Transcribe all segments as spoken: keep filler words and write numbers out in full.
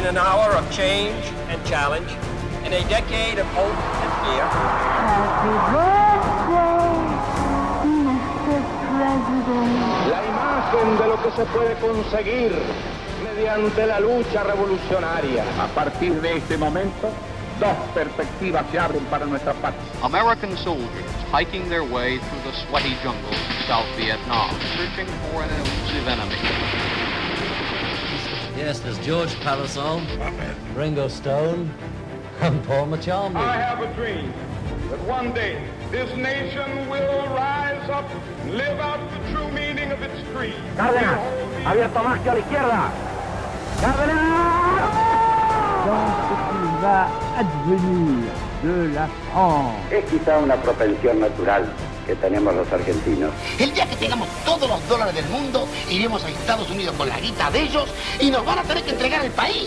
in an hour of change and challenge, in a decade of hope and fear. Happy birthday, mister President. La imagen de lo que se puede conseguir mediante la lucha revolucionaria. A partir de este momento, dos perspectivas se abren para nuestra patria. American soldiers hiking their way through the sweaty jungles of South Vietnam, searching for an elusive enemy. Yes, there's George Parasol, Ringo Stone, and Paul McCartney. I have a dream that one day this nation will rise up and live out the true meaning of its creed. Cárdenas, abierto más que a la izquierda. Cárdenas. Dans ce qu'il va advenir de la France. Es quizá una propensión natural que tenemos los argentinos. El día que tengamos todos los dólares del mundo, iremos a Estados Unidos con la guita de ellos y nos van a tener que entregar el país.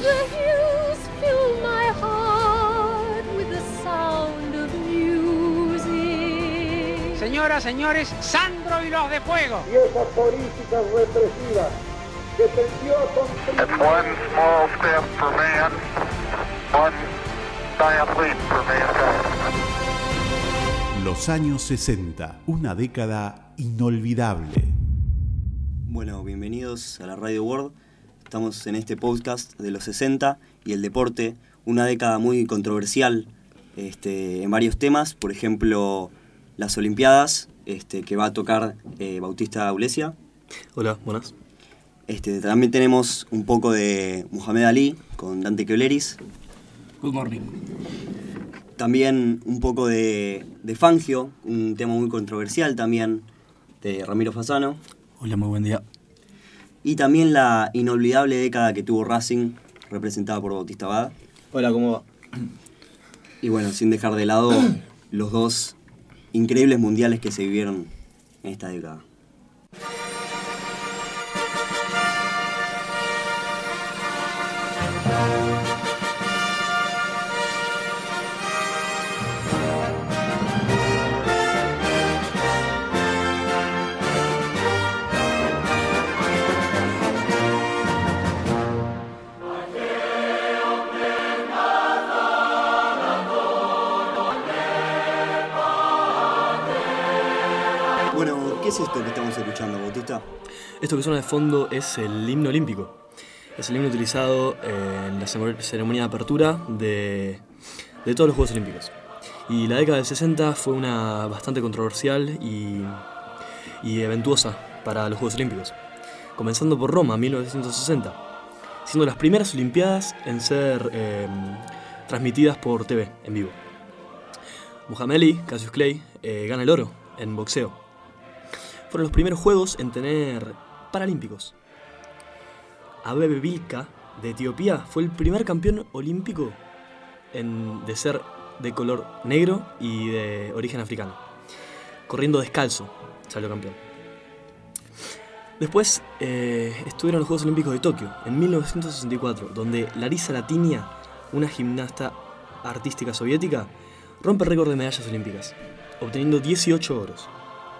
Señoras, señores, Sandro y los de fuego. Y esas políticas represivas que tendió a construir. One small step for man, one giant leap for mankind. Los años sesenta, una década inolvidable. Bueno, bienvenidos a la Radio World. Estamos en este podcast de los sesenta y el deporte, una década muy controversial este, en varios temas, por ejemplo, las Olimpiadas, este, que va a tocar eh, Bautista Aulesia. Hola, buenas. Este, también tenemos un poco de Muhammad Ali con Dante Keuleris. Good morning. También un poco de, de Fangio, un tema muy controversial también, de Ramiro Fasano. Hola, muy buen día. Y también la inolvidable década que tuvo Racing, representada por Bautista Bada. Hola, ¿cómo va? Y bueno, sin dejar de lado los dos increíbles mundiales que se vivieron en esta década. ¿Qué es esto que estamos escuchando, Bautista? Esto que suena de fondo es el himno olímpico. Es el himno utilizado en la ceremonia de apertura de, de todos los Juegos Olímpicos. Y la década del sesenta fue una bastante controversial y, y eventuosa para los Juegos Olímpicos. Comenzando por Roma, mil novecientos sesenta, siendo las primeras Olimpiadas en ser eh, transmitidas por T V, en vivo. Muhammad Ali, Cassius Clay, eh, gana el oro en boxeo. Fueron los primeros Juegos en tener Paralímpicos. Abebe Bikila, de Etiopía, fue el primer campeón olímpico en, de ser de color negro y de origen africano. Corriendo descalzo, salió campeón. Después eh, estuvieron los Juegos Olímpicos de Tokio, en mil novecientos sesenta y cuatro, donde Larisa Latinia, una gimnasta artística soviética, rompe el récord de medallas olímpicas, obteniendo dieciocho oros.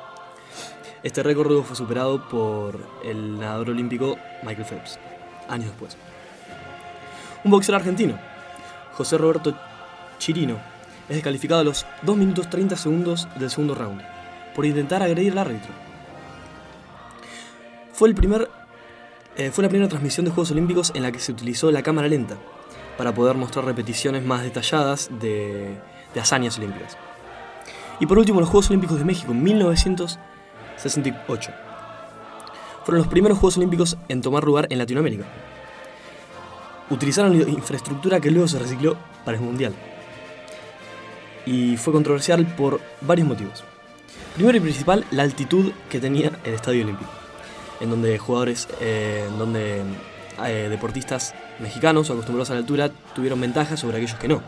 Este récord luego fue superado por el nadador olímpico Michael Phelps, años después. Un boxeador argentino, José Roberto Chirino, es descalificado a los dos minutos treinta segundos del segundo round por intentar agredir al árbitro. Fue, el primer, eh, fue la primera transmisión de Juegos Olímpicos en la que se utilizó la cámara lenta para poder mostrar repeticiones más detalladas de, de hazañas olímpicas. Y por último, los Juegos Olímpicos de México en mil novecientos sesenta y ocho. Fueron los primeros Juegos Olímpicos en tomar lugar en Latinoamérica. Utilizaron la infraestructura que luego se recicló para el Mundial. Y fue controversial por varios motivos. Primero y principal, la altitud que tenía el Estadio Olímpico, en donde jugadores, eh, en donde eh, deportistas mexicanos o acostumbrados a la altura tuvieron ventaja sobre aquellos que no.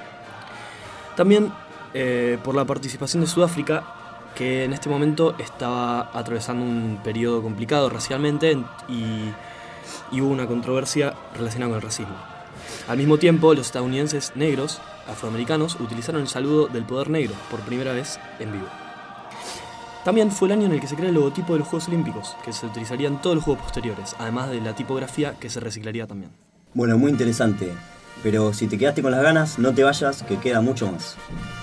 También eh, por la participación de Sudáfrica, que en este momento estaba atravesando un periodo complicado racialmente y, y hubo una controversia relacionada con el racismo. Al mismo tiempo, los estadounidenses negros, afroamericanos, utilizaron el saludo del poder negro por primera vez en vivo. También fue el año en el que se crea el logotipo de los Juegos Olímpicos, que se utilizaría en todos los Juegos posteriores, además de la tipografía que se reciclaría también. Bueno, muy interesante. Pero si te quedaste con las ganas, no te vayas, que queda mucho más.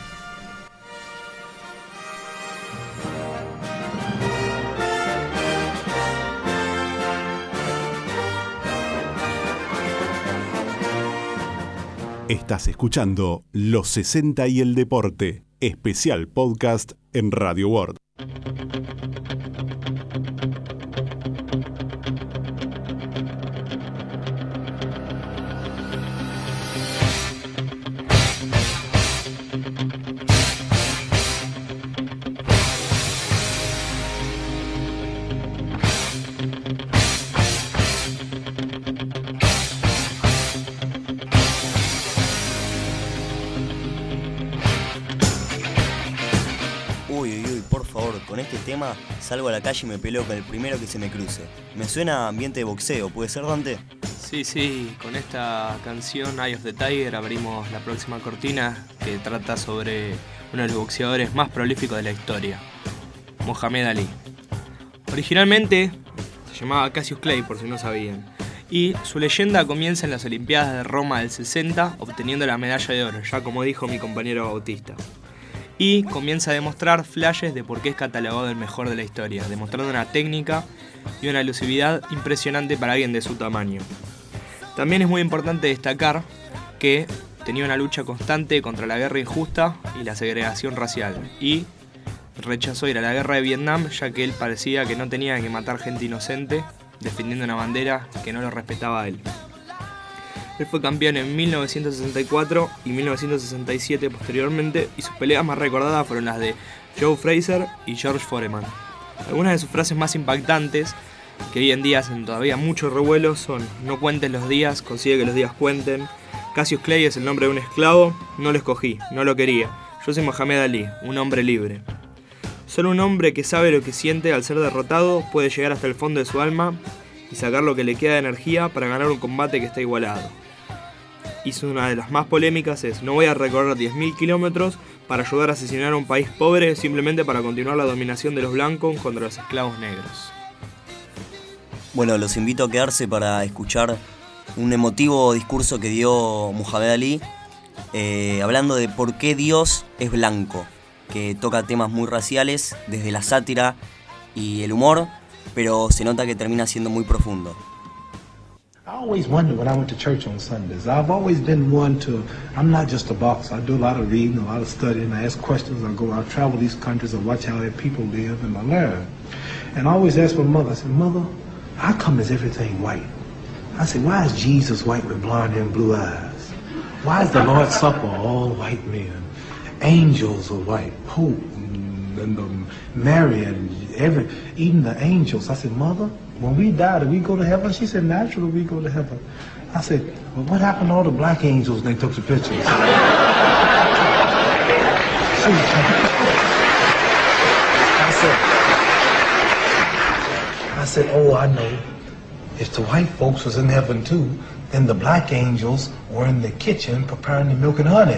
Estás escuchando Los sesenta y el Deporte, especial podcast en Radio World. Con este tema salgo a la calle y me peleo con el primero que se me cruce. Me suena a ambiente de boxeo, ¿puede ser, Dante? Sí, sí, con esta canción Eye of the Tiger abrimos la próxima cortina, que trata sobre uno de los boxeadores más prolíficos de la historia, Muhammad Ali. Originalmente se llamaba Cassius Clay, por si no sabían, y su leyenda comienza en las Olimpiadas de Roma del sesenta, obteniendo la medalla de oro, ya como dijo mi compañero Bautista. Y comienza a demostrar flashes de por qué es catalogado el mejor de la historia, demostrando una técnica y una elusividad impresionante para alguien de su tamaño. También es muy importante destacar que tenía una lucha constante contra la guerra injusta y la segregación racial, y rechazó ir a la guerra de Vietnam, ya que él parecía que no tenía que matar gente inocente, defendiendo una bandera que no lo respetaba a él. Él fue campeón en mil novecientos sesenta y cuatro y mil novecientos sesenta y siete posteriormente, y sus peleas más recordadas fueron las de Joe Frazier y George Foreman. Algunas de sus frases más impactantes, que hoy en día hacen todavía mucho revuelo, son: no cuentes los días, consigue que los días cuenten. Cassius Clay es el nombre de un esclavo, no lo escogí, no lo quería. Yo soy Muhammad Ali, un hombre libre. Solo un hombre que sabe lo que siente al ser derrotado puede llegar hasta el fondo de su alma y sacar lo que le queda de energía para ganar un combate que está igualado. Y una de las más polémicas es: no voy a recorrer diez mil kilómetros para ayudar a asesinar a un país pobre simplemente para continuar la dominación de los blancos contra los esclavos negros. Bueno, los invito a quedarse para escuchar un emotivo discurso que dio Muhammad Ali, eh, hablando de por qué Dios es blanco, que toca temas muy raciales, desde la sátira y el humor, pero se nota que termina siendo muy profundo. I always wondered when I went to church on Sundays. I've always been one to, I'm not just a boxer. I do a lot of reading, a lot of studying. I ask questions. I go, I travel these countries and watch how their people live, and I learn. And I always ask my mother, I said, Mother, how come is everything white? I said, why is Jesus white with blonde hair and blue eyes? Why is the Lord's Supper all white men? Angels are white, Pope and, and um, Mary and every, even the angels. I said, Mother, when we die, do we go to heaven? She said, naturally we go to heaven. I said, well, what happened to all the black angels when they took the pictures? I said, I said, oh, I know. If the white folks was in heaven too, then the black angels were in the kitchen preparing the milk and honey.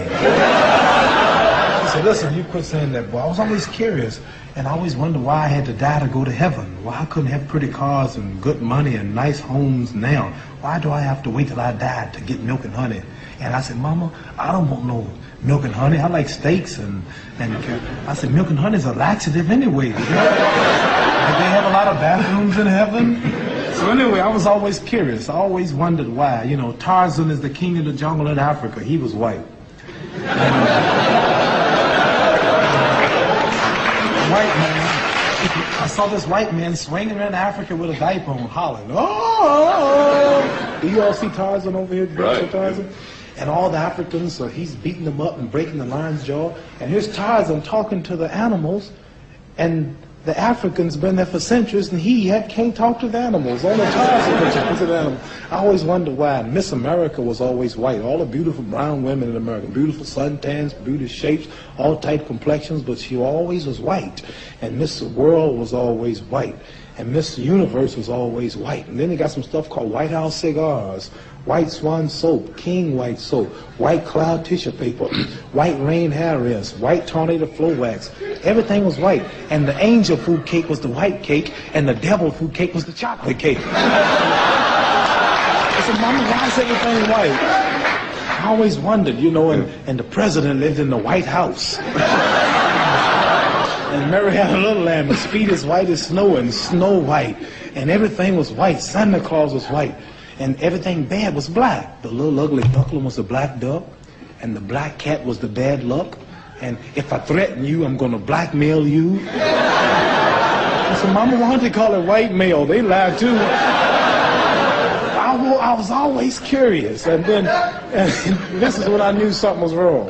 I said, listen, you quit saying that, boy. I was always curious, and I always wondered why I had to die to go to heaven. Why I couldn't have pretty cars and good money and nice homes now? Why do I have to wait till I die to get milk and honey? And I said, Mama, I don't want no milk and honey. I like steaks and, and I said, milk and honey is a laxative anyway. Did they have a lot of bathrooms in heaven? So anyway, I was always curious. I always wondered why. You know, Tarzan is the king of the jungle in Africa. He was white. White man. I saw this white man swinging around Africa with a diaper on, hollering, oh! Do you all see Tarzan over here? Right. Tarzan? And all the Africans, so he's beating them up and breaking the lion's jaw. And here's Tarzan talking to the animals, and the Africans been there for centuries, and he had, can't talk to the animals. Only Tarzan can talk to the animals. I always wondered why. Miss America was always white. All the beautiful brown women in America, beautiful suntans, beautiful shapes, all tight complexions, but she always was white. And Miss World was always white. And Miss Universe was always white. And then they got some stuff called White House cigars, White Swan soap, King White soap, White Cloud tissue paper, White Rain hair rinse, White Tornado flow wax. Everything was white. And the angel food cake was the white cake, and the devil food cake was the chocolate cake. I said, said, Mama, why is everything white? I always wondered, you know, and, and the president lived in the White House. And Mary had a little lamb, his feet as white as snow and Snow White. And everything was white. Santa Claus was white. And everything bad was black. The little ugly duckling was a black duck. And the black cat was the bad luck. And if I threaten you, I'm going to blackmail you. I said, Mama, why don't they call it white mail? They lie too. I, I was always curious. And then, and this is when I knew something was wrong.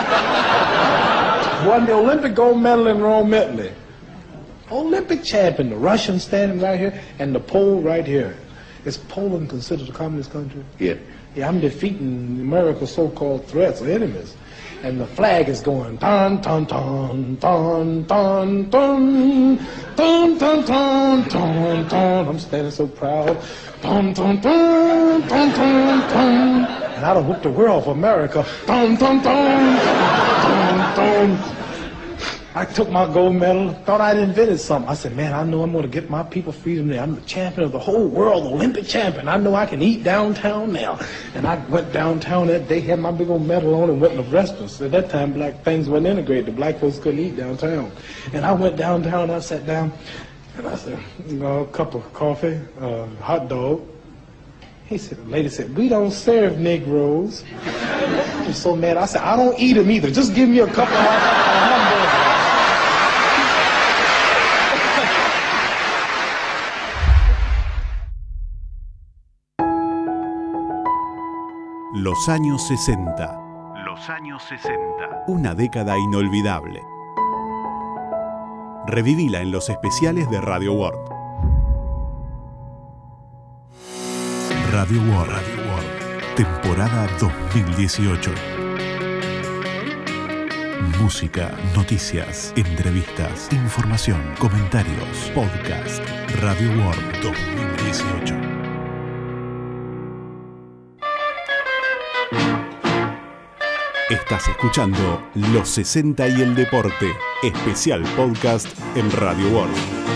Won the Olympic gold medal in Rome, Italy. Olympic champion, the Russian standing right here, and the Pole right here. Is Poland considered a communist country? Yeah. Yeah, I'm defeating America's so-called threats or enemies. And the flag is going, ton, ton, ton, ton, ton, ton, ton, ton, ton, ton, ton. I'm standing so proud. Ton, ton, ton, ton, ton, ton. And I done whooped the world for America. Ton, ton, ton, ton, ton. I took my gold medal, thought I'd invented something. I said, man, I know I'm going to get my people freedom there. I'm the champion of the whole world, Olympic champion. I know I can eat downtown now. And I went downtown that day, had my big old medal on and went to restaurants. At that time, black things weren't integrated. The black folks couldn't eat downtown. And I went downtown, and I sat down, and I said, you know, a cup of coffee, uh, hot dog. He said, the lady said, we don't serve Negroes. I was so mad. I said, I don't eat them either. Just give me a couple of hamburgers. Los años sesenta. Los años sesenta. Una década inolvidable. Revivíla en los especiales de Radio World. Radio World. Radio World. Temporada dos mil dieciocho. Música, noticias, entrevistas, información, comentarios, podcast. Radio World dos mil dieciocho. Estás escuchando Los sesenta y el Deporte, especial podcast en Radio World.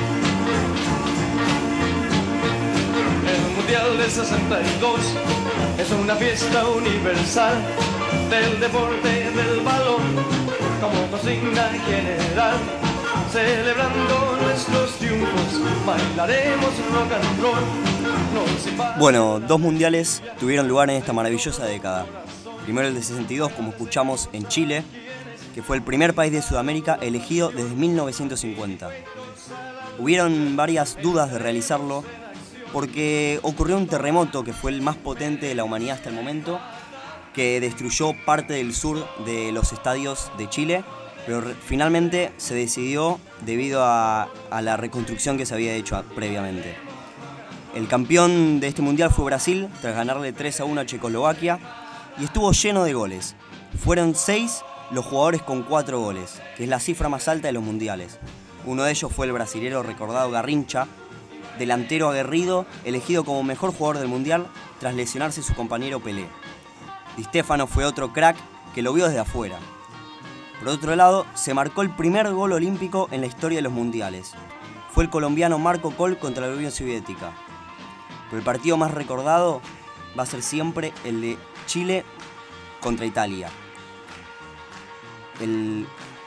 El Mundial del sesenta y dos es una fiesta universal del deporte del balón, como consigna general. Celebrando nuestros triunfos, bailaremos rock and roll. Bueno, dos mundiales tuvieron lugar en esta maravillosa década. Primero el de sesenta y dos, como escuchamos, en Chile, que fue el primer país de Sudamérica elegido desde mil novecientos cincuenta. Hubieron varias dudas de realizarlo porque ocurrió un terremoto que fue el más potente de la humanidad hasta el momento, que destruyó parte del sur de los estadios de Chile, pero re- finalmente se decidió debido a, a la reconstrucción que se había hecho a, previamente. El campeón de este mundial fue Brasil, tras ganarle tres a uno a Checoslovaquia, y estuvo lleno de goles. Fueron seis los jugadores con cuatro goles, que es la cifra más alta de los mundiales. Uno de ellos fue el brasilero recordado Garrincha, delantero aguerrido, elegido como mejor jugador del mundial tras lesionarse su compañero Pelé. Di Stéfano fue otro crack que lo vio desde afuera. Por otro lado, se marcó el primer gol olímpico en la historia de los mundiales. Fue el colombiano Marco Col contra la Unión Soviética. Pero el partido más recordado va a ser siempre el de Chile contra Italia. El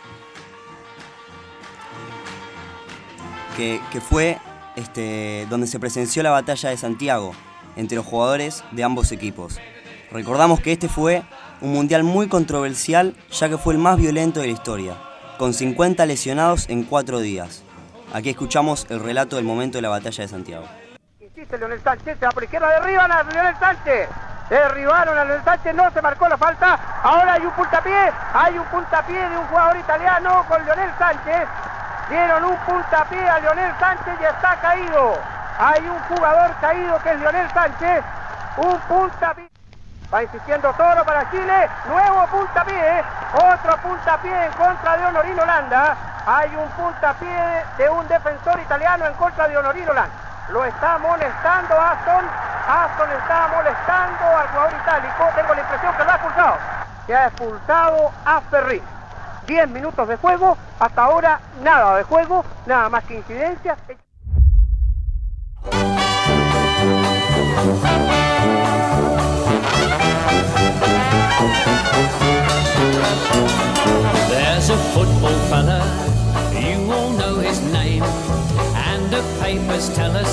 que, que fue este, donde se presenció la batalla de Santiago entre los jugadores de ambos equipos. Recordamos que este fue un mundial muy controversial, ya que fue el más violento de la historia, con cincuenta lesionados en cuatro días. Aquí escuchamos el relato del momento de la batalla de Santiago. Insiste Leonel Sánchez, se va por izquierda, derriban a Leonel Sánchez. Derribaron a Leonel Sánchez, no se marcó la falta. Ahora hay un puntapié, hay un puntapié de un jugador italiano con Leonel Sánchez. Dieron un puntapié a Leonel Sánchez y está caído. Hay un jugador caído que es Leonel Sánchez. Un puntapié. Va insistiendo Toro para Chile. Nuevo puntapié. Otro puntapié en contra de Honorino Landa. Hay un puntapié de un defensor italiano en contra de Honorino Landa. Lo está molestando Aston. Aston está molestando al jugador itálico. Tengo la impresión que lo ha expulsado. Que ha expulsado a Ferri. diez minutos de juego. Hasta ahora nada de juego. Nada más que incidencias.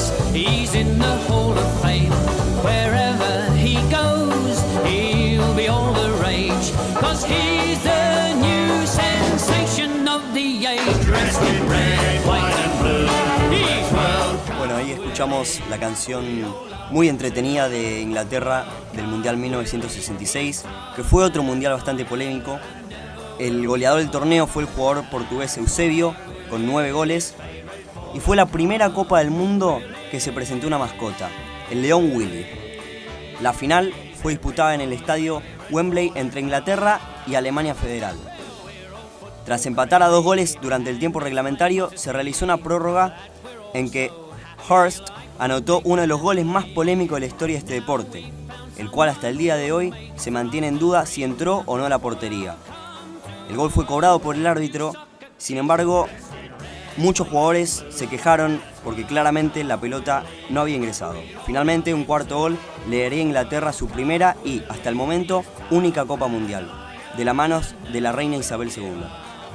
Cause he's in the Hall of Fame. Wherever he goes, he'll be all the rage. Cause he's the new sensation of the age. Dressed in red, white and blue. He's world. Bueno, ahí escuchamos la canción muy entretenida de Inglaterra del Mundial mil novecientos sesenta y seis, que fue otro mundial bastante polémico. El goleador del torneo fue el jugador portugués Eusebio, con nueve goles, y fue la primera Copa del Mundo que se presentó una mascota, el León Willy. La final fue disputada en el estadio Wembley entre Inglaterra y Alemania Federal. Tras empatar a dos goles durante el tiempo reglamentario, se realizó una prórroga en que Hurst anotó uno de los goles más polémicos de la historia de este deporte, el cual hasta el día de hoy se mantiene en duda si entró o no a la portería. El gol fue cobrado por el árbitro, sin embargo, muchos jugadores se quejaron porque claramente la pelota no había ingresado. Finalmente, un cuarto gol le daría a Inglaterra su primera y, hasta el momento, única Copa Mundial, de las manos de la reina Isabel segunda.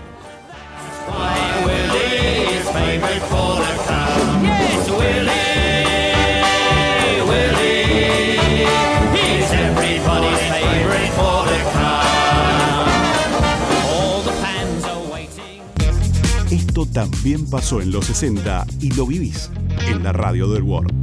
Esto también pasó en los sesenta y lo vivís en la radio del World.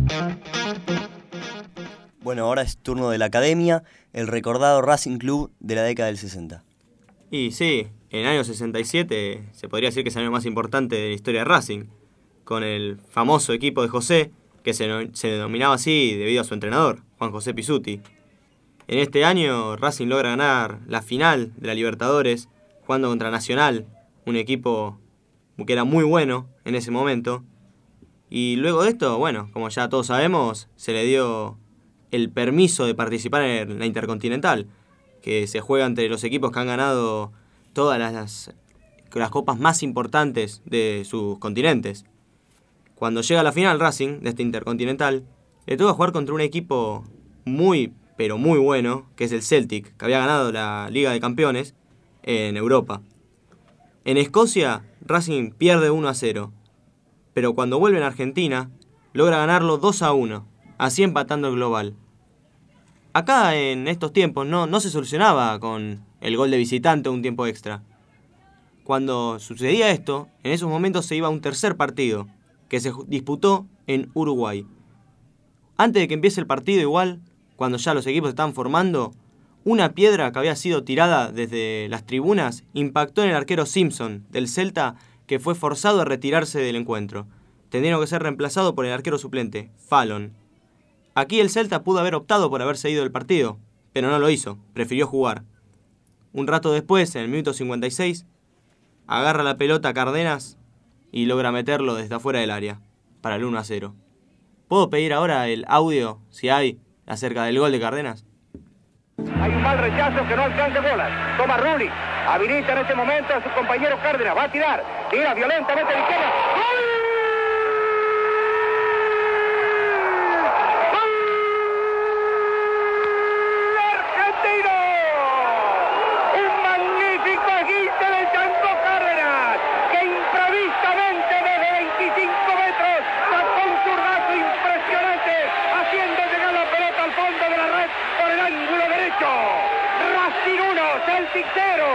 Bueno, ahora es turno de la academia, el recordado Racing Club de la década del sesenta. Y sí, en el año sesenta y siete se podría decir que es el año más importante de la historia de Racing, con el famoso equipo de José, que se, no, se denominaba así debido a su entrenador, Juan José Pizzuti. En este año Racing logra ganar la final de la Libertadores, jugando contra Nacional, un equipo que era muy bueno en ese momento. Y luego de esto, bueno, como ya todos sabemos, se le dio el permiso de participar en la Intercontinental, que se juega entre los equipos que han ganado todas las, las, las copas más importantes de sus continentes. Cuando llega a la final Racing de esta Intercontinental, le toca jugar contra un equipo muy, pero muy bueno, que es el Celtic, que había ganado la Liga de Campeones en Europa. En Escocia, Racing pierde uno a cero, pero cuando vuelve en Argentina, logra ganarlo dos a uno, así empatando el global. Acá en estos tiempos no, no se solucionaba con el gol de visitante o un tiempo extra. Cuando sucedía esto, en esos momentos se iba a un tercer partido, que se disputó en Uruguay. Antes de que empiece el partido igual, cuando ya los equipos se estaban formando, una piedra que había sido tirada desde las tribunas impactó en el arquero Simpson del Celta, que fue forzado a retirarse del encuentro, teniendo que ser reemplazado por el arquero suplente, Fallon. Aquí el Celta pudo haber optado por haberse ido del partido, pero no lo hizo, prefirió jugar. Un rato después, en el minuto cincuenta y seis, agarra la pelota a Cárdenas y logra meterlo desde afuera del área, para el uno a cero. ¿Puedo pedir ahora el audio, si hay, acerca del gol de Cárdenas? Hay un mal rechazo que no alcanza bolas. Toma Rulli. Habilita en este momento a su compañero Cárdenas. Va a tirar. Tira violentamente a la izquierda. ¡Gol! ¡Argentino! Un magnífico agite del Chango Cárdenas, que imprevisamente desde veinticinco metros sacó un zurdazo impresionante, haciendo llegar la pelota al fondo de la red por el ángulo derecho. Racing uno, Celtic cero.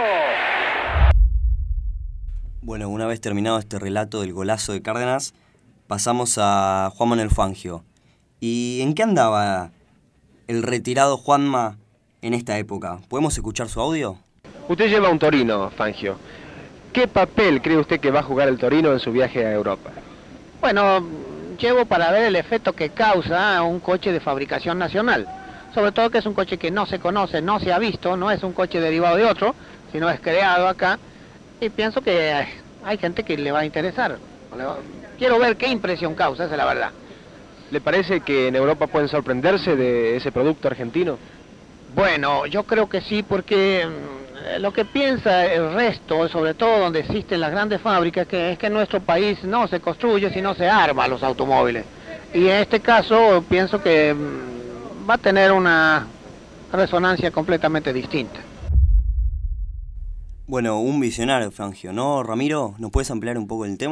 Bueno, una vez terminado este relato del golazo de Cárdenas, pasamos a Juan Manuel Fangio. ¿Y en qué andaba el retirado Juanma en esta época? ¿Podemos escuchar su audio? Usted lleva un Torino, Fangio. ¿Qué papel cree usted que va a jugar el Torino en su viaje a Europa? Bueno, llevo para ver el efecto que causa un coche de fabricación nacional. Sobre todo que es un coche que no se conoce, no se ha visto, no es un coche derivado de otro, sino es creado acá. Y pienso que hay gente que le va a interesar. Quiero ver qué impresión causa, esa es la verdad. ¿Le parece que en Europa pueden sorprenderse de ese producto argentino? Bueno, yo creo que sí, porque lo que piensa el resto, sobre todo donde existen las grandes fábricas, que es que en nuestro país no se construye, sino se arma los automóviles. Y en este caso pienso que va a tener una resonancia completamente distinta. Bueno, un visionario, Fangio, ¿no, Ramiro? ¿Nos puedes ampliar un poco el tema?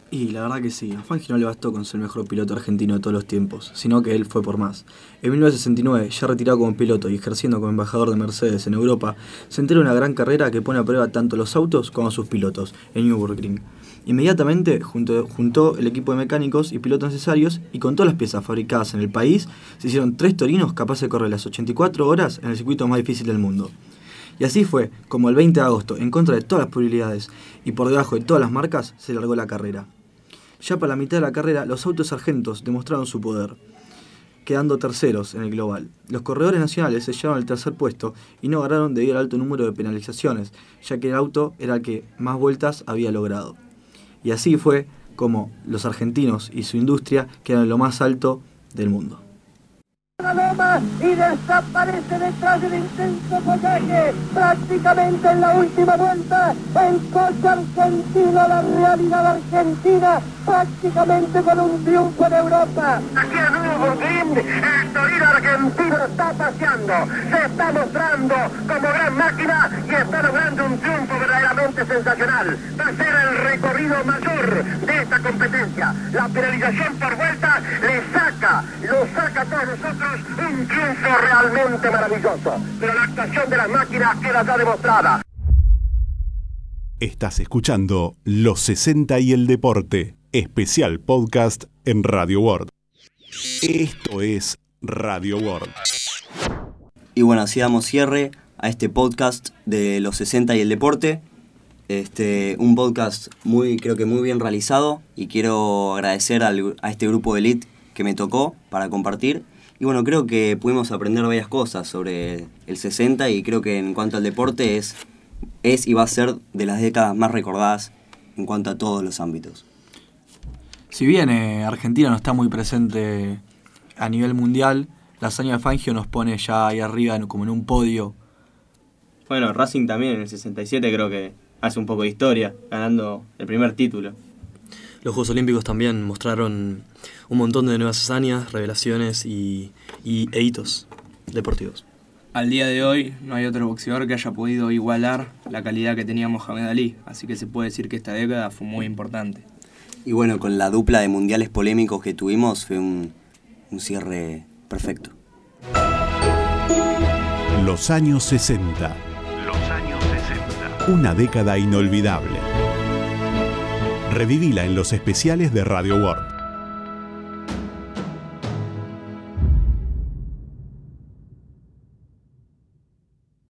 Y la verdad que sí, a Fangio no le bastó con ser el mejor piloto argentino de todos los tiempos, sino que él fue por más. En mil novecientos sesenta y nueve, ya retirado como piloto y ejerciendo como embajador de Mercedes en Europa, se entera una gran carrera que pone a prueba tanto los autos como a sus pilotos, en Nürburgring. Inmediatamente juntó, juntó el equipo de mecánicos y pilotos necesarios y con todas las piezas fabricadas en el país, se hicieron tres torinos capaces de correr las ochenta y cuatro horas en el circuito más difícil del mundo. Y así fue como el veinte de agosto, en contra de todas las probabilidades y por debajo de todas las marcas, se largó la carrera. Ya para la mitad de la carrera, los autos sargentos demostraron su poder, quedando terceros en el global. Los corredores nacionales se llevaron el tercer puesto y no ganaron debido al alto número de penalizaciones, ya que el auto era el que más vueltas había logrado. Y así fue como los argentinos y su industria quedaron en lo más alto del mundo. La loma y desaparece detrás del intenso follaje. Prácticamente en la última vuelta, el coche argentino, la realidad argentina, prácticamente con un triunfo en Europa. Aquí en Nürburgring, el torino argentino está paseando, se está mostrando como gran máquina y está logrando un triunfo verdaderamente sensacional. Va a ser el recorrido mayor de esta competencia. La penalización por vuelta le saca, lo saca a todos nosotros. Un triunfo realmente maravilloso, pero la actuación de las máquinas queda ya demostrada. Estás escuchando Los sesenta y el Deporte, especial podcast en Radio World. Esto es Radio World. Y bueno, así damos cierre a este podcast de Los sesenta y el Deporte. Este, un podcast muy, creo que muy bien realizado, y quiero agradecer al, a este grupo de elite que me tocó para compartir. Y bueno, creo que pudimos aprender varias cosas sobre el sesenta, y creo que en cuanto al deporte es, es y va a ser de las décadas más recordadas en cuanto a todos los ámbitos. Si bien eh, Argentina no está muy presente a nivel mundial, la hazaña de Fangio nos pone ya ahí arriba como en un podio. Bueno, Racing también en el sesenta y siete creo que hace un poco de historia, ganando el primer título. Los Juegos Olímpicos también mostraron un montón de nuevas hazañas, revelaciones y, y e hitos deportivos. Al día de hoy no hay otro boxeador que haya podido igualar la calidad que tenía Mohamed Ali, así que se puede decir que esta década fue muy importante. Y bueno, con la dupla de mundiales polémicos que tuvimos fue un, un cierre perfecto. Los años sesenta. Los años sesenta. Una década inolvidable. Revivila en los especiales de Radio World.